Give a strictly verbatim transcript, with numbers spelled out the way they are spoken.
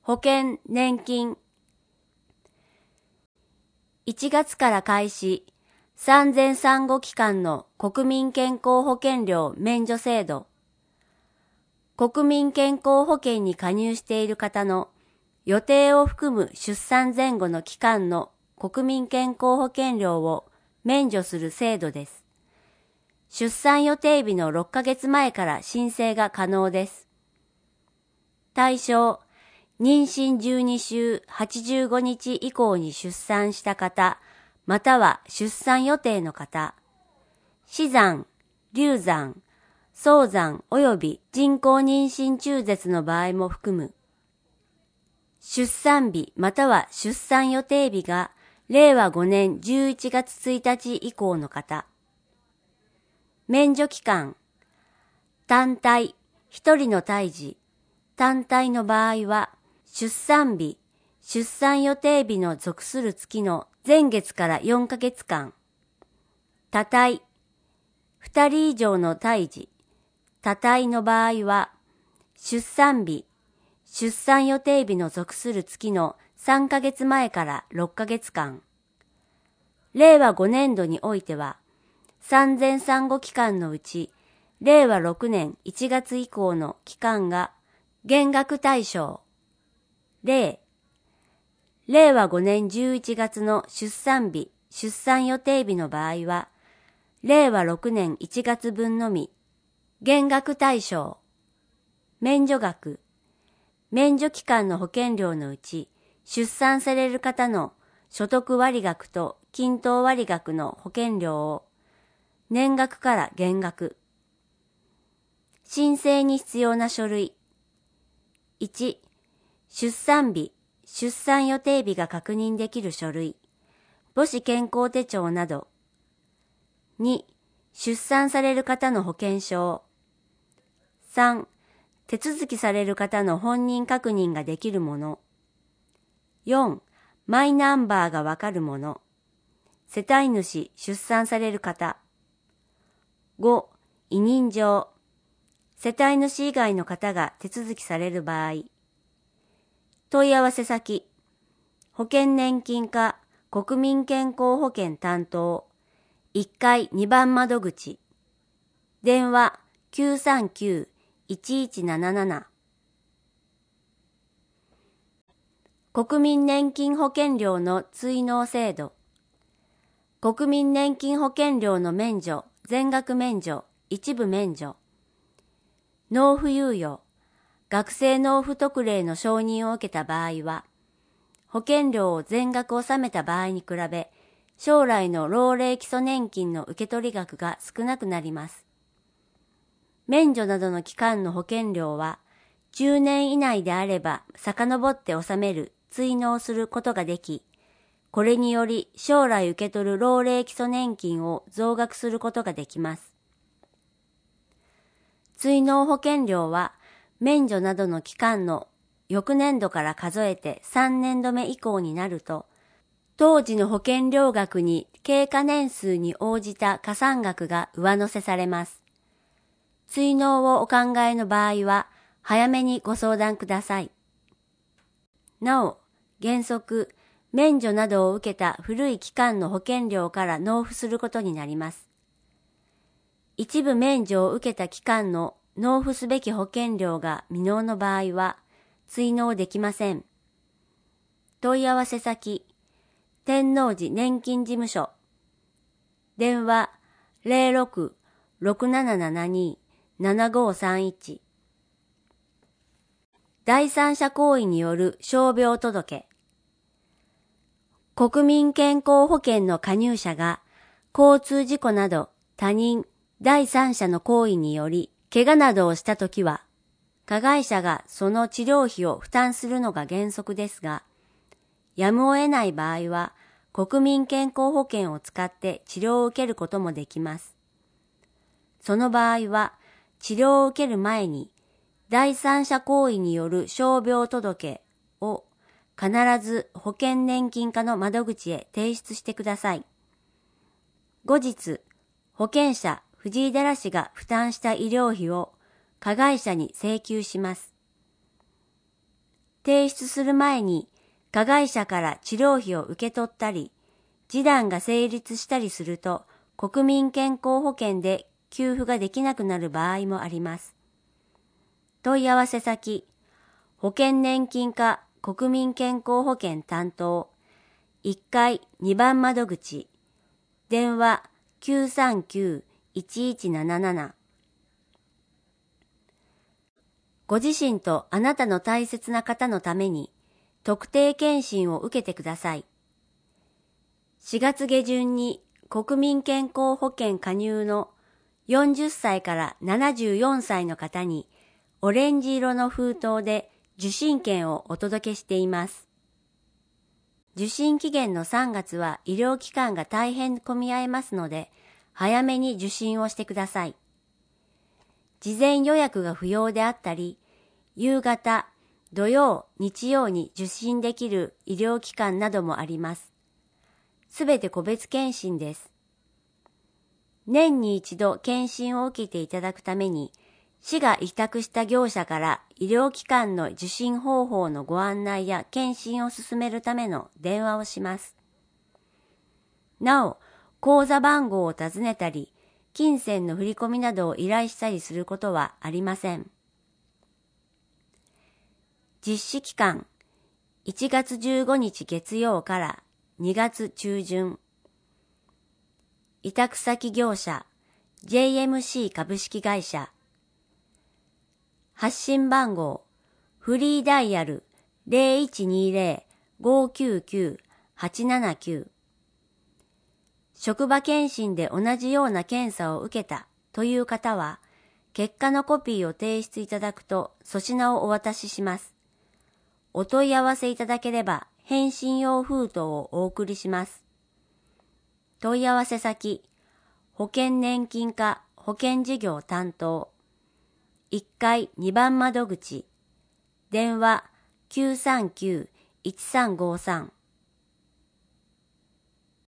保険・年金。いちがつから開始、産前産後期間の国民健康保険料免除制度。国民健康保険に加入している方の予定を含む出産前後の期間の国民健康保険料を免除する制度です。出産予定日のろっかげつまえから申請が可能です。対象、妊娠じゅうにしゅうはちじゅうごにち以降に出産した方、または出産予定の方、死産、流産、早産及び人工妊娠中絶の場合も含む。出産日または出産予定日がれいわごねんじゅういちがつついたち以降の方。免除期間、単体、一人の胎児、単体の場合は、出産日、出産予定日の属する月の前月からよんかげつかん。多胎、二人以上の胎児、多胎の場合は、出産日、出産予定日の属する月のさんかげつまえからろっかげつかん。れいわごねんどにおいては、産前産後期間のうち、れいわろくねんいちがつ以降の期間が減額対象。例、れいわごねんじゅういちがつの出産日、出産予定日の場合は、れいわろくねんいちがつぶんのみ、減額対象。免除額、免除期間の保険料のうち、出産される方の所得割額と均等割額の保険料を、年額から減額。申請に必要な書類。いち、出産日、出産予定日が確認できる書類、母子健康手帳など。に、出産される方の保険証。さん、手続きされる方の本人確認ができるもの。よん、マイナンバーがわかるもの。世帯主、出産される方。ご、委任状。世帯主以外の方が手続きされる場合。問い合わせ先、保険年金課国民健康保険担当いっかいにばん窓口、電話 きゅうさんきゅういちいちなななな。国民年金保険料の追納制度。国民年金保険料の免除、全額免除、一部免除。納付猶予、学生納付特例の承認を受けた場合は、保険料を全額納めた場合に比べ、将来の老齢基礎年金の受け取り額が少なくなります。免除などの期間の保険料は、じゅうねん以内であれば遡って納める、追納することができ、これにより将来受け取る老齢基礎年金を増額することができます。追納保険料は、免除などの期間の翌年度から数えてさんねんどめ以降になると、当時の保険料額に経過年数に応じた加算額が上乗せされます。追納をお考えの場合は、早めにご相談ください。なお、原則、免除などを受けた古い期間の保険料から納付することになります。一部免除を受けた期間の納付すべき保険料が未納の場合は、追納できません。問い合わせ先、天王寺年金事務所。電話 ゼロろく ろくななななに ななごさんいち。第三者行為による傷病届。国民健康保険の加入者が、交通事故など他人、第三者の行為により、怪我などをしたときは、加害者がその治療費を負担するのが原則ですが、やむを得ない場合は、国民健康保険を使って治療を受けることもできます。その場合は、治療を受ける前に、第三者行為による傷病届を必ず保険年金課の窓口へ提出してください。後日、保険者藤井寺氏が負担した医療費を加害者に請求します。 提出する前に加害者から治療費を受け取ったり、示談が成立したりすると、国民健康保険で給付ができなくなる場合もあります。問い合わせ先、保険年金課国民健康保険担当、いっかいにばん窓口、電話 きゅうさんきゅういちいちなななな。ご自身とあなたの大切な方のために特定健診を受けてください。しがつ下旬に国民健康保険加入のよんじゅっさいからななじゅうよんさいの方にオレンジ色の封筒で受診券をお届けしています。受診期限のさんがつは医療機関が大変混み合いますので、早めに受診をしてください。事前予約が不要であったり、夕方、土曜、日曜に受診できる医療機関などもあります。すべて個別検診です。年に一度検診を受けていただくために、市が委託した業者から医療機関の受診方法のご案内や検診を進めるための電話をします。なお、口座番号を尋ねたり、金銭の振り込みなどを依頼したりすることはありません。実施期間、いちがつじゅうごにち月曜からにがつ中旬。委託先業者、ジェイエムシー 株式会社。発信番号、フリーダイヤル ゼロいちにゼロ ごきゅうきゅう はちななきゅう。職場検診で同じような検査を受けたという方は、結果のコピーを提出いただくと粗品をお渡しします。お問い合わせいただければ返信用封筒をお送りします。問い合わせ先、保険年金課保険事業担当、いっかいにばん窓口、電話 きゅうさんきゅういちさんごさん。